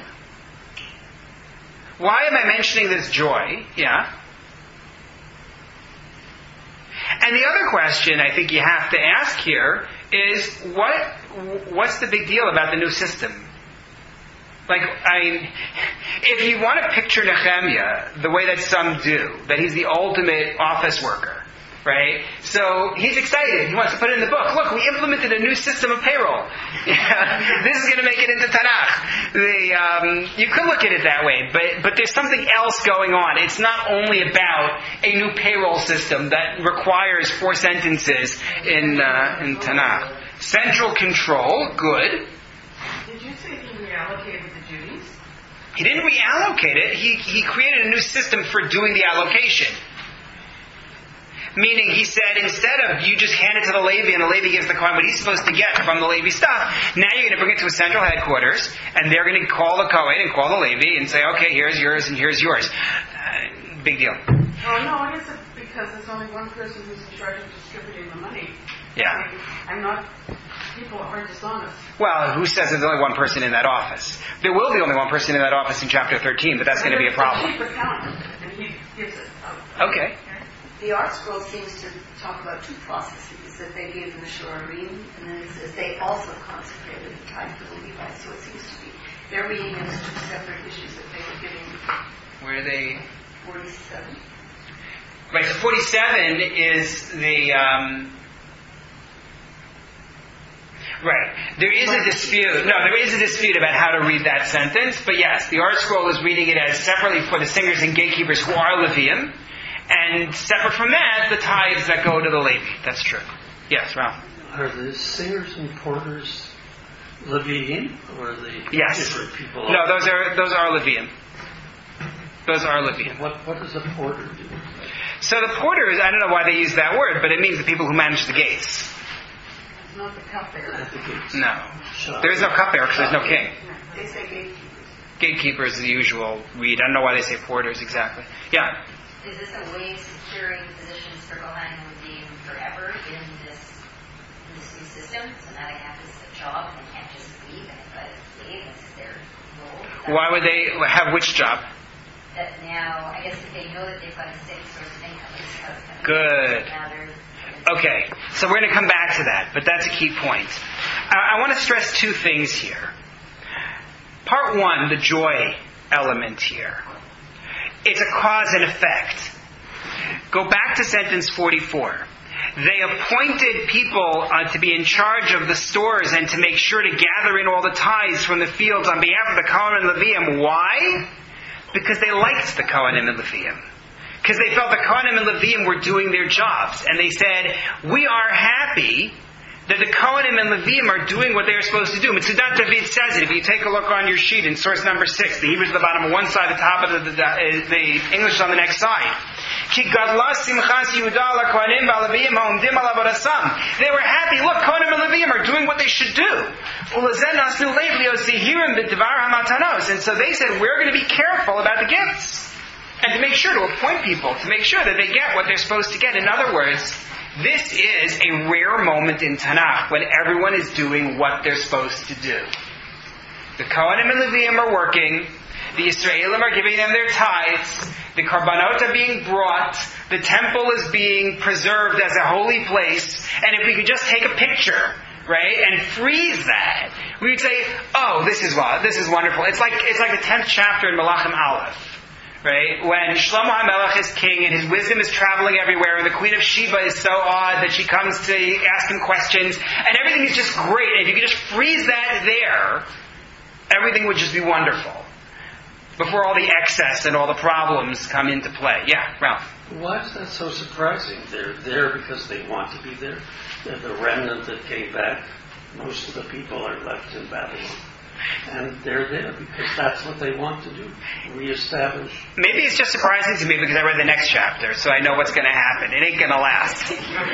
Why am I mentioning this joy? Yeah. And the other question I think you have to ask here is, what's the big deal about the new system? Like, I mean, if you want to picture Nehemiah the way that some do, that he's the ultimate office worker, right? So he's excited. He wants to put it in the book. Look, we implemented a new system of payroll. This is going to make it into Tanakh. You could look at it that way, but there's something else going on. It's not only about a new payroll system that requires 4 sentences in Tanakh. Central control, good. Did you say he reallocated the duties? He didn't reallocate it. He created a new system for doing the allocation. Meaning, he said, instead of you just hand it to the Levi and the Levi gives the Kohen what he's supposed to get from the Levi stuff, now you're going to bring it to a central headquarters, and they're going to call the Kohen and call the Levi and say, okay, here's yours and here's yours. Big deal. Oh, no, I guess it's because there's only one person who's in charge of distributing the money. Yeah. I'm not... People are dishonest. Well, who says there's only one person in that office? There will be only one person in that office in chapter 13, but that's going to be a problem. Chief accountant, and he gives it out. Okay. The art scroll seems to talk about 2 processes, that they gave the Shorim, and then it says they also consecrated the time for the Levites. So it seems to be, they're reading it as 2 separate issues that they were giving. Where are they? 47. Right, so 47 is the... Right. There is a dispute. No, there is a dispute about how to read that sentence. But yes, the art scroll is reading it as separately for the singers and gatekeepers who are Levium, and separate from that, the tithes that go to the Levi. That's true. Yes, Ralph. Are the singers and porters Leviim, or are they different people? No, those are Levium. Those are Levium. What does a porter do? So the porters, I don't know why they use that word, but it means the people who manage the gates. Not the cupbearer. No. There is no cupbearer because there's no king. They say gatekeepers. Gatekeeper is the usual read. I don't know why they say porters exactly. Yeah. Is this a way of securing positions for Kohanim and Leviim forever in this new system? So now they have this job and they can't just leave, and if they leave, this is their role. Why would they have which job? That now, I guess if they know that they've got a steady source of income, this is how it's coming. Good. Now they're... Okay, so we're going to come back to that, but that's a key point. I want to stress 2 things here. Part 1, the joy element here. It's a cause and effect. Go back to sentence 44. They appointed people to be in charge of the stores and to make sure to gather in all the tithes from the fields on behalf of the Kohen and Leviim. Why? Because they liked the Kohanim and Leviim. Because they felt the Kohanim and Leviim were doing their jobs. And they said, we are happy that the Kohanim and Leviim are doing what they're supposed to do. Mitzudat David says it. If you take a look on your sheet in source number 6, the Hebrews at the bottom of one side, the top of the English is on the next side. Ki gadla simchas Yehuda la Kohanim v'Leviim ha'omdim al avodasam. They were happy. Look, Kohanim and Leviim are doing what they should do. Ulezen nasnu lev li'ozihirim b'dvar hamatanos. And so they said, we're going to be careful about the gifts. And to make sure to appoint people, to make sure that they get what they're supposed to get. In other words, this is a rare moment in Tanakh when everyone is doing what they're supposed to do. The Kohanim and Leviim are working. The Yisraelim are giving them their tithes. The Karbanot are being brought. The temple is being preserved as a holy place. And if we could just take a picture, right, and freeze that, we would say, oh, this is wonderful. It's like the 10th chapter in Malachim Aleph. Right? When Shlomo HaMelech is king and his wisdom is traveling everywhere and the Queen of Sheba is so odd that she comes to ask him questions and everything is just great. And if you could just freeze that there, everything would just be wonderful. Before all the excess and all the problems come into play. Yeah, Ralph. Why is that so surprising? They're there because they want to be there. They're the remnant that came back. Most of the people are left in Babylon. And they're there because that's what they want to do, reestablish. Maybe it's just surprising to me because I read the next chapter, so I know what's going to happen. It ain't going to last.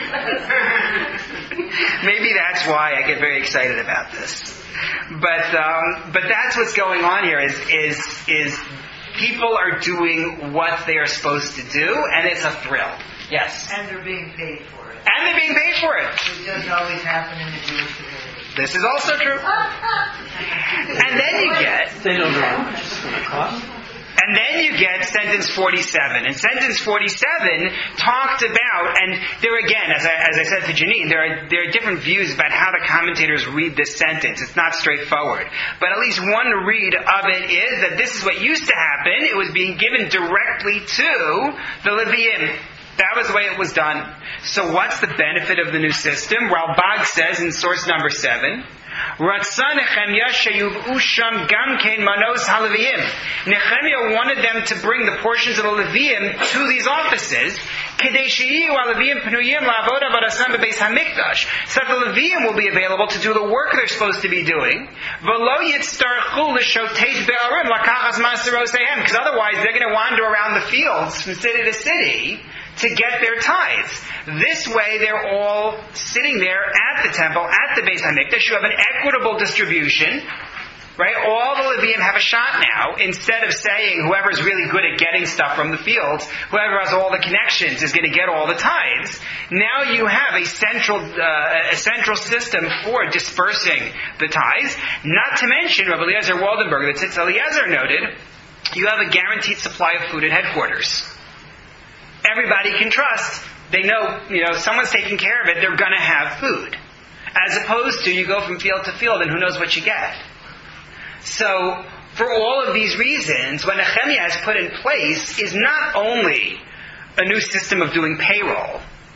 Maybe that's why I get very excited about this. But that's what's going on here is people are doing what they are supposed to do, and it's a thrill. Yes? And they're being paid for it. And they're being paid for it. It doesn't always happen in the Jewish community. This is also true. And then you get... They don't know how much it's going to cost. And then you get sentence 47. And sentence 47 talked about, and there again, as I said to Janine, there are different views about how the commentators read this sentence. It's not straightforward. But at least one read of it is that this is what used to happen. It was being given directly to the Leviim. That was the way it was done. So what's the benefit of the new system? Ralbag says in source number 7, Nehemiah wanted them to bring the portions of the Leviim to these offices, so that the Leviim will be available to do the work they're supposed to be doing, because otherwise they're going to wander around the fields from city to city to get their tithes. This way they're all sitting there at the temple, at the Beis HaMikdash. You have an equitable distribution, right? All the Leviim have a shot now. Instead of saying whoever's really good at getting stuff from the fields, whoever has all the connections is going to get all the tithes. Now you have a central system for dispersing the tithes. Not to mention, Rabbi Eliezer Waldenberg, the Tzitz Eliezer noted, you have a guaranteed supply of food at headquarters. Everybody can trust. They know, someone's taking care of it, they're going to have food. As opposed to you go from field to field and who knows what you get. So, for all of these reasons, what Nehemiah has put in place is not only a new system of doing payroll,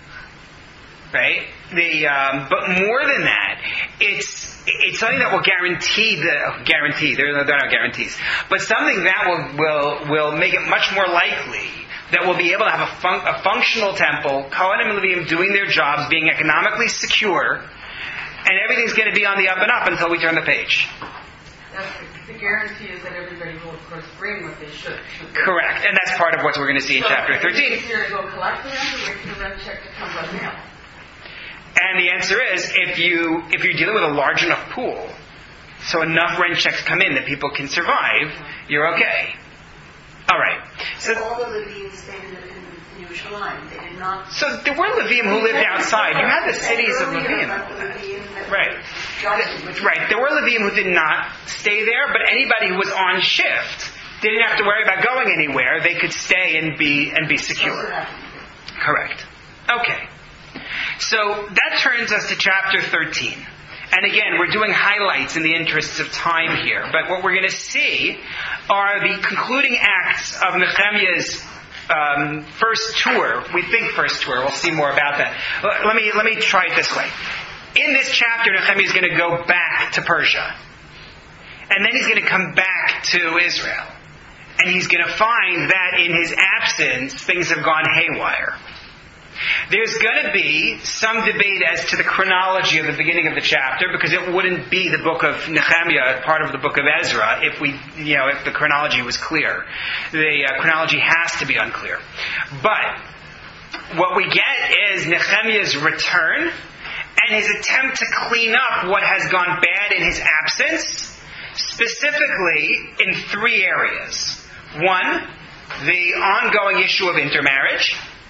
right? But more than that, it's something that will guarantee, there are no guarantees, but something that will make it much more likely that we'll be able to have a functional temple, Kohanim and Leviim doing their jobs, being economically secure, and everything's going to be on the up and up until we turn the page. The guarantee is that everybody will, of course, bring what they should. Correct, and that's part of what we're going to see in chapter 13. Is it easier to go collect the rent or wait for the rent check to come by mail? And the answer is, if you're dealing with a large enough pool, so enough rent checks come in that people can survive, you're okay. All right. So all the Leviim stayed in Yerushalayim. They did not. So there were Leviim who lived outside. You had the cities of Leviim. Right. Right. There were Leviim who did not stay there, but anybody who was on shift didn't have to worry about going anywhere. They could stay and be secure. Correct. Okay. So that turns us to chapter 13. And again, we're doing highlights in the interests of time here. But what we're going to see are the concluding acts of Nehemiah's first tour. We think first tour. We'll see more about that. Let me try it this way. In this chapter, Nehemiah is going to go back to Persia. And then he's going to come back to Israel. And he's going to find that in his absence, things have gone haywire. There's going to be some debate as to the chronology of the beginning of the chapter, because it wouldn't be the book of Nehemiah, part of the book of Ezra, if the chronology was clear. The chronology has to be unclear. But what we get is Nehemiah's return and his attempt to clean up what has gone bad in his absence, specifically in 3 areas. 1, the ongoing issue of intermarriage.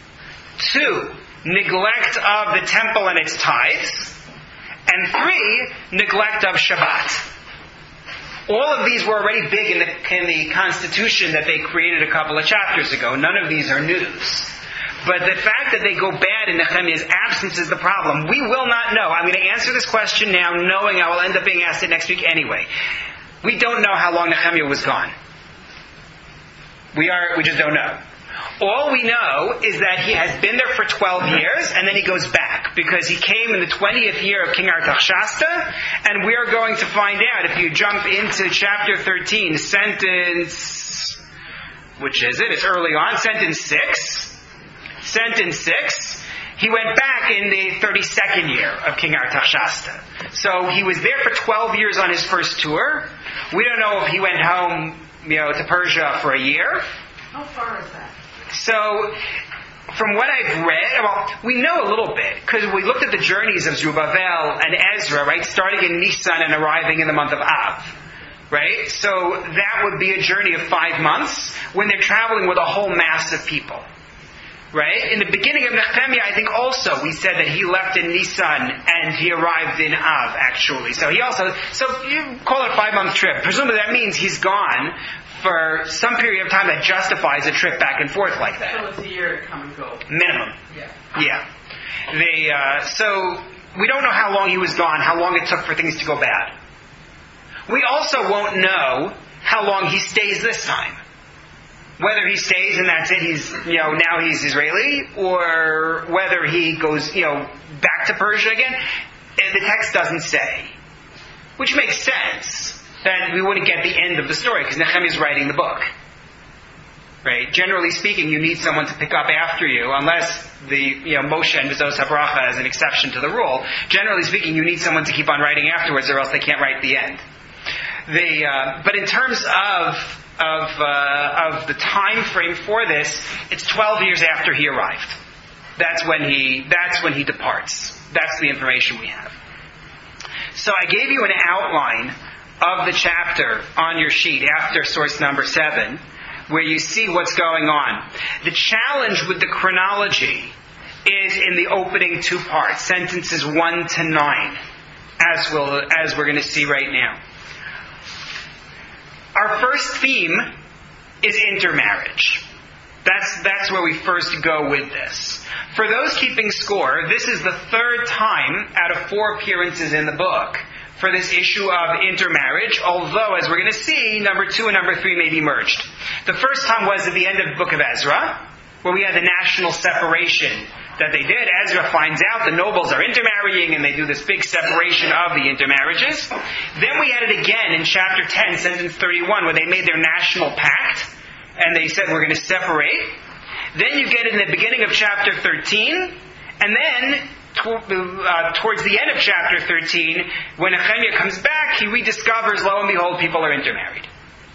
2, neglect of the temple and its tithes. And 3, neglect of Shabbat. All of these were already big in the Constitution that they created a couple of chapters ago. None of these are news. But the fact that they go bad in Nehemiah's absence is the problem. We will not know. I'm going to answer this question now, knowing I will end up being asked it next week anyway. We don't know how long Nehemiah was gone. We just don't know. All we know is that he has been there for 12 years, and then he goes back, because he came in the 20th year of King Artaxerxes, and we are going to find out, if you jump into chapter 13, sentence, which is it? It's early on, sentence 6. Sentence 6, he went back in the 32nd year of King Artaxerxes. So he was there for 12 years on his first tour, We don't know if he went home, to Persia for a year. How far is that? So, from what I've read, we know a little bit, because we looked at the journeys of Zerubbabel and Ezra, right, starting in Nisan and arriving in the month of Av. Right? So that would be a journey of 5 months when they're traveling with a whole mass of people. Right? In the beginning of Nehemiah, I think also we said that he left in Nisan and he arrived in Av, actually. So you call it a 5-month trip. Presumably that means he's gone for some period of time that justifies a trip back and forth like that. So it's a year to come and go. Minimum. Yeah. So we don't know how long he was gone, how long it took for things to go bad. We also won't know how long he stays this time. Whether he stays and that's it, he's, now he's Israeli, or whether he goes, back to Persia again. The text doesn't say. Which makes sense. That we wouldn't get the end of the story, because Nehemiah is writing the book. Right? Generally speaking, you need someone to pick up after you, unless Moshe and Bezos HaBracha is an exception to the rule. Generally speaking, you need someone to keep on writing afterwards, or else they can't write the end. But in terms of the time frame for this, it's 12 years after he arrived. That's when he departs. That's the information we have. So I gave you an outline of the chapter on your sheet after source number 7, where you see what's going on. The challenge with the chronology is in the opening 2 parts, sentences 1 to 9, as we're going to see right now. Our first theme is intermarriage. That's where we first go with this. For those keeping score, this is the 3rd time out of 4 appearances in the book for this issue of intermarriage, although, as we're going to see, number 2 and number 3 may be merged. The first time was at the end of the book of Ezra, where we had the national separation that they did. Ezra finds out the nobles are intermarrying, and they do this big separation of the intermarriages. Then we had it again in chapter 10, sentence 31, where they made their national pact, and they said, we're going to separate. Then you get it in the beginning of chapter 13, and then towards the end of chapter 13, when Nehemiah comes back, he rediscovers, lo and behold, people are intermarried.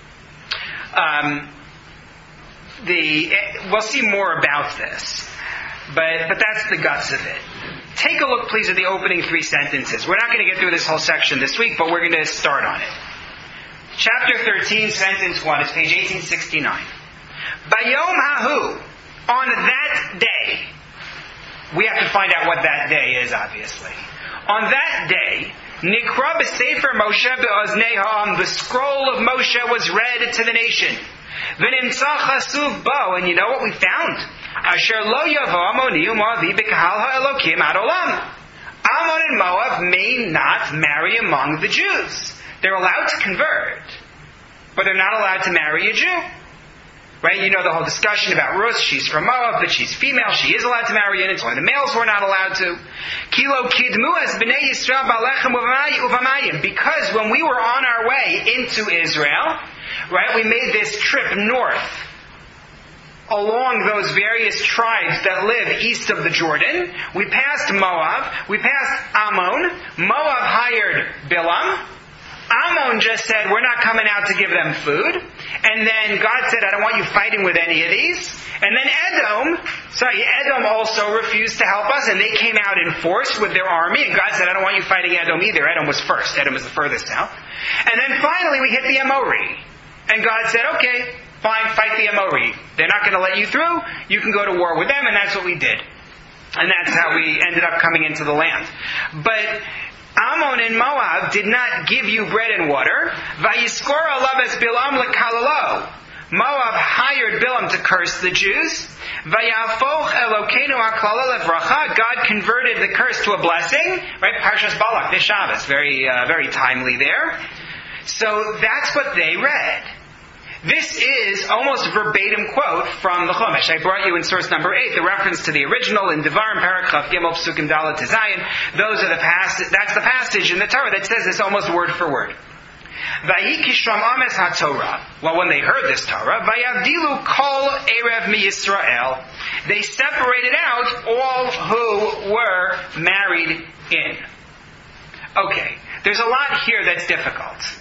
We'll see more about this. But that's the guts of it. Take a look, please, at the opening 3 sentences. We're not going to get through this whole section this week, but we're going to start on it. Chapter 13, sentence 1. It's page 1869. Bayom hahu, on that day. We have to find out what that day is, obviously. On that day, Nikra b'Sefer Moshe be'oznei ha'am, the scroll of Moshe was read to the nation. V'nimtzah chasuv bo, and you know what we found? Asher lo yavo Amoni u'Moavi b'kahal ha'elokim ad olam. Ammon and Moab may not marry among the Jews. They're allowed to convert, but they're not allowed to marry a Jew. Right? You know the whole discussion about Ruth. She's from Moab, but she's female. She is allowed to marry in. It's only the males who are not allowed to. Kilo kidmu as b'nei Yisrael b'alechem uvamayim. Because when we were on our way into Israel, right, we made this trip north along those various tribes that live east of the Jordan. We passed Moab. We passed Ammon. Moab hired Bilam. Ammon just said, we're not coming out to give them food. And then God said, I don't want you fighting with any of these. And then Edom also refused to help us, and they came out in force with their army, and God said, I don't want you fighting Edom either. Edom was first. Edom was the furthest south. And then finally we hit the Amori. And God said, okay, fine, fight the Amori. They're not going to let you through. You can go to war with them, and that's what we did. And that's how we ended up coming into the land. But Ammon and Moab did not give you bread and water. Vayiskor alav es Bilam lekalalo. Moab hired Bilam to curse the Jews. Vayafoch Elokeinu haklala levracha. God converted the curse to a blessing. Right? Parshas Balak, this Shabbos. Very, very timely there. So that's what they read. This is almost a verbatim quote from the Chumash. I brought you in source number 8 the reference to the original in Devarim Parak Chaf Gimel Psukim Dalet to Zayin. That's the passage in the Torah that says this almost word for word. Vayi kishram ames haTorah. Well, when they heard this Torah, vayavdilu kol erev mi Yisrael. They separated out all who were married in. Okay, there's a lot here that's difficult.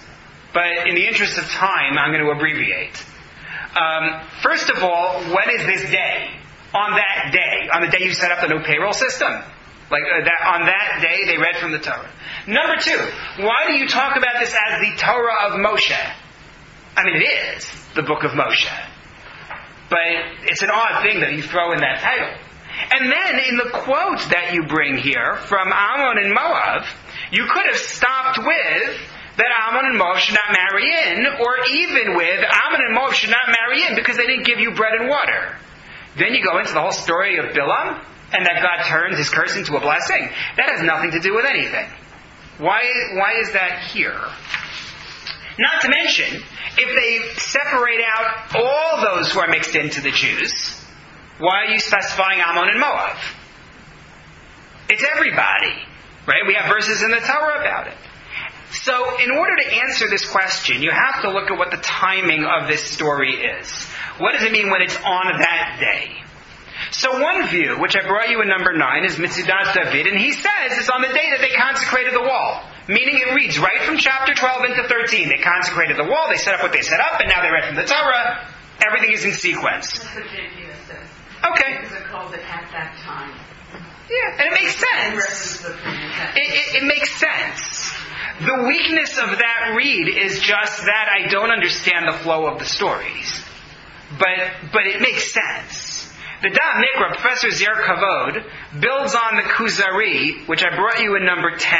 but in the interest of time, I'm going to abbreviate. First of all, when is this day? On that day, on the day you set up the new payroll system. On that day, they read from the Torah. Number two, why do you talk about this as the Torah of Moshe? I mean, it is the book of Moshe. But it's an odd thing that you throw in that title. And then, in the quote that you bring here from Ammon and Moab, you could have stopped with that Ammon and Moab should not marry in, or even with Ammon and Moab should not marry in because they didn't give you bread and water. Then you go into the whole story of Bilam, and that God turns his curse into a blessing. That has nothing to do with anything. Why is that here? Not to mention, if they separate out all those who are mixed into the Jews, why are you specifying Ammon and Moab? It's everybody, right? We have verses in the Torah about it. So, in order to answer this question, you have to look at what the timing of this story is. What does it mean when it's on that day? So one view, which I brought you in number 9, is Mitzudat David, and he says it's on the day that they consecrated the wall. Meaning it reads right from chapter 12 into 13. They consecrated the wall, they set up what they set up, and now they read from the Torah. Everything is in sequence. That's what JPS says. Okay. Because it called it at that time. Yeah, and it makes sense. It makes sense. The weakness of that read is just that I don't understand the flow of the stories. But it makes sense. The Da'at Mikra, Professor Zer Kavod, builds on the Kuzari, which I brought you in number 10.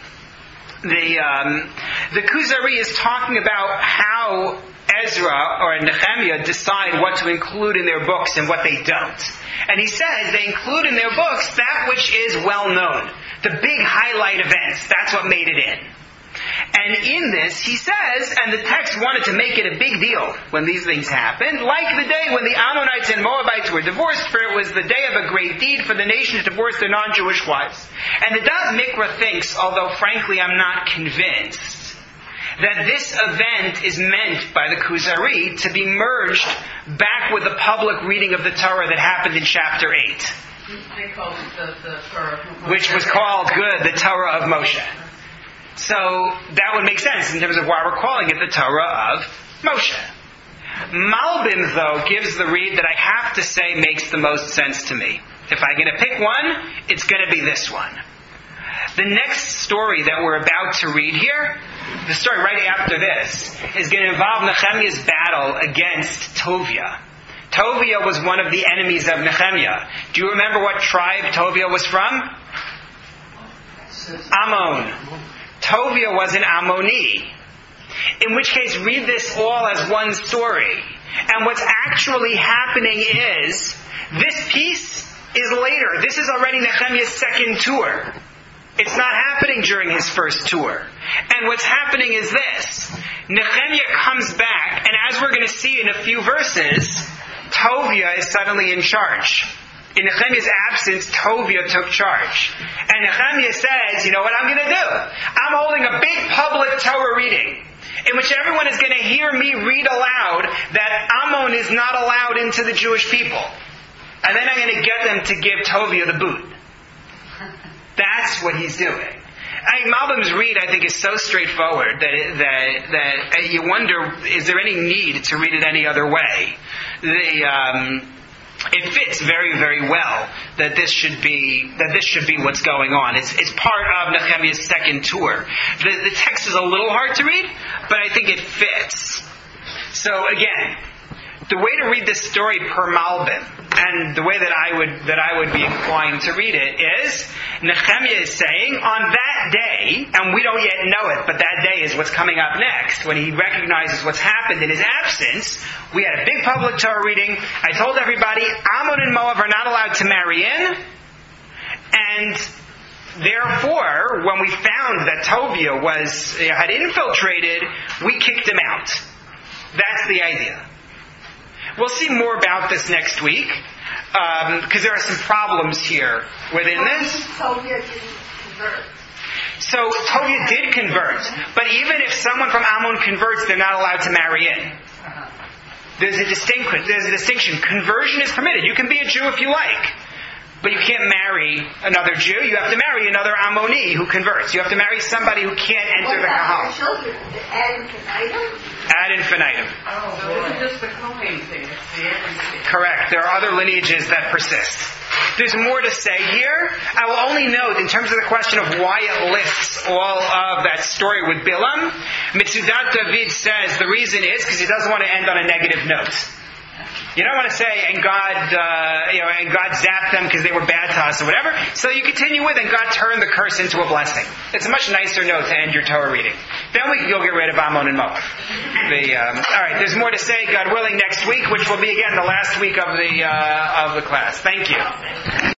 The Kuzari is talking about how Ezra or Nehemiah decide what to include in their books and what they don't. And he says they include in their books that which is well known. The big highlight events, that's what made it in. And in this, he says, and the text wanted to make it a big deal when these things happened, like the day when the Ammonites and Moabites were divorced, for it was the day of a great deed for the nation to divorce their non-Jewish wives. And the Da'at Mikra thinks, although frankly I'm not convinced, that this event is meant by the Kuzari to be merged back with the public reading of the Torah that happened in chapter 8. They called it the Torah. Which was called, the Torah of Moshe. So that would make sense in terms of why we're calling it the Torah of Moshe. Malbim, though, gives the read that I have to say makes the most sense to me. If I'm going to pick one, it's going to be this one. The next story that we're about to read here, the story right after this, is going to involve Nehemiah's battle against Tovia. Tovia was one of the enemies of Nehemiah. Do you remember what tribe Tovia was from? Ammon. Tovia was an Ammoni. In which case, read this all as one story. And what's actually happening is, this piece is later. This is already Nehemiah's second tour. It's not happening during his first tour. And what's happening is this. Nehemiah comes back, and as we're going to see in a few verses, Tovia is suddenly in charge. In Nehemiah's absence, Tovia took charge. And Nehemiah says, you know what I'm going to do? I'm holding a big public Torah reading in which everyone is going to hear me read aloud that Ammon is not allowed into the Jewish people. And then I'm going to get them to give Tovia the boot. That's what he's doing. Malbim's read, I think, is so straightforward that you wonder, is there any need to read it any other way? It fits very, very well that this should be what's going on. It's part of Nehemiah's second tour. The text is a little hard to read, but I think it fits. So again, the way to read this story per Malbim, and the way that I would be inclined to read it, is Nehemiah is saying, on that day, and we don't yet know it, but that day is what's coming up next, when he recognizes what's happened in his absence. We had a big public Torah reading. I told everybody, Ammon and Moab are not allowed to marry in, and therefore, when we found that Tovia had infiltrated, we kicked him out. That's the idea. We'll see more about this next week, because there are some problems here within this. Tovia didn't convert. So Tovia did convert, but even if someone from Ammon converts, they're not allowed to marry in. There's a distinction. Conversion is permitted. You can be a Jew if you like. But you can't marry another Jew. You have to marry another Ammoni who converts. You have to marry somebody who can't enter the Kahal. Children, ad infinitum? Ad infinitum. Oh, so it isn't just the Kohen thing, it's the everything. Correct. There are other lineages that persist. There's more to say here. I will only note, in terms of the question of why it lists all of that story with Bilam, Mitzudat David says the reason is because he doesn't want to end on a negative note. You don't want to say, and God zapped them because they were bad to us or whatever. So you continue with, and God turned the curse into a blessing. It's a much nicer note to end your Torah reading. Then we can go get rid of Ammon and Moab. All right, there's more to say, God willing, next week, which will be again the last week of the class. Thank you.